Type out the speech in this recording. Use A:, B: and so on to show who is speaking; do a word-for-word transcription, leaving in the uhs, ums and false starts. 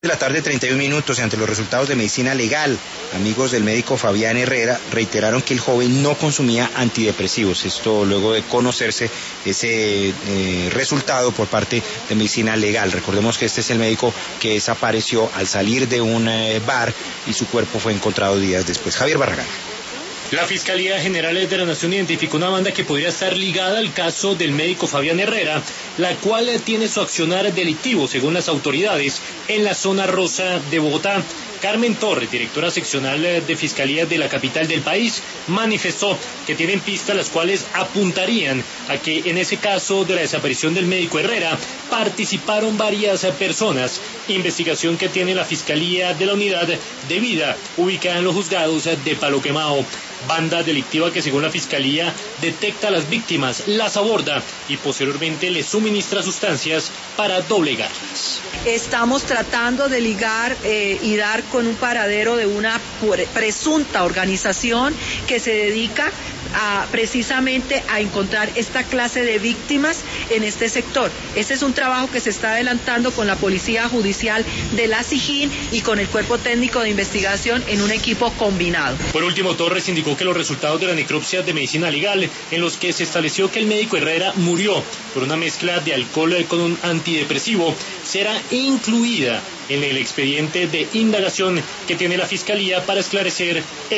A: De la tarde, treinta y un minutos, ante los resultados de medicina legal, amigos del médico Fabián Herrera reiteraron que el joven no consumía antidepresivos. Esto luego de conocerse ese eh, resultado por parte de medicina legal. Recordemos que este es el médico que desapareció al salir de un eh, bar y su cuerpo fue encontrado días después. Javier Barragán.
B: La Fiscalía General de la Nación identificó una banda que podría estar ligada al caso del médico Fabián Herrera, la cual tiene su accionar delictivo, según las autoridades, en la zona rosa de Bogotá. Carmen Torres, directora seccional de Fiscalía de la capital del país, manifestó que tienen pistas las cuales apuntarían a que en ese caso de la desaparición del médico Herrera participaron varias personas, investigación que tiene la Fiscalía de la Unidad de Vida, ubicada en los juzgados de Palo Quemado. Banda delictiva que, según la Fiscalía, detecta a las víctimas, las aborda y posteriormente les suministra sustancias para doblegarlas.
C: Estamos tratando de ligar eh, y dar con un paradero de una presunta organización que se dedica a, precisamente a encontrar esta clase de víctimas en este sector. Este es un trabajo que se está adelantando con la Policía Judicial de la SIJIN y con el Cuerpo Técnico de Investigación en un equipo combinado.
B: Por último, Torres indicó que los resultados de la necropsia de medicina legal, en los que se estableció que el médico Herrera murió por una mezcla de alcohol con un antidepresivo, será incluida en el expediente de indagación que tiene la Fiscalía para esclarecer